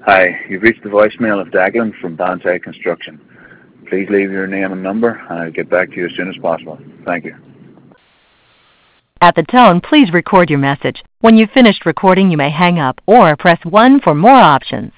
Hi, you've reached the voicemail of Daglan from Bonsai Construction. Please leave your name and number, and I'll get back to you as soon as possible. Thank you. At the tone, please record your message. When you've finished recording, you may hang up or press 1 for more options.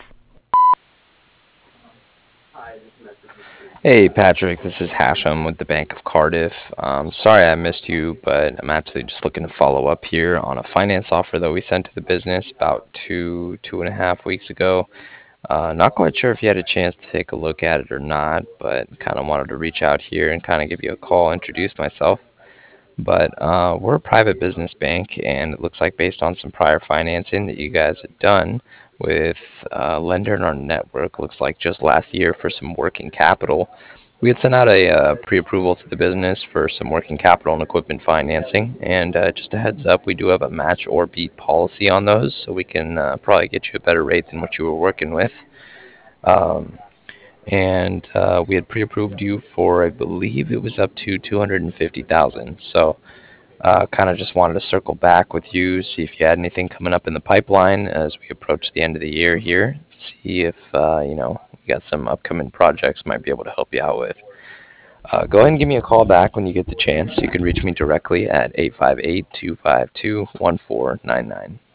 Hey Patrick, this is Hashem with the Bank of Cardiff. Sorry I missed you, but I'm actually just looking to follow up here on a finance offer that we sent to the business about 2.5 weeks ago. Not quite sure if you had a chance to take a look at it or not, but kind of wanted to reach out here and kind of give you a call, introduce myself. But we're a private business bank, and it looks like based on some prior financing that you guys had done with a lender in our network, looks like just last year for some working capital, we had sent out a pre-approval to the business for some working capital and equipment financing. And just a heads up, we do have a match or beat policy on those, so we can probably get you a better rate than what you were working with. Um, and we had pre-approved you for, I believe it was up to 250,000. So kind of just wanted to circle back with you, see if you had anything coming up in the pipeline as we approach the end of the year here. See if you got some upcoming projects might be able to help you out with. Go ahead and give me a call back when you get the chance. You can reach me directly at 858-252-1499.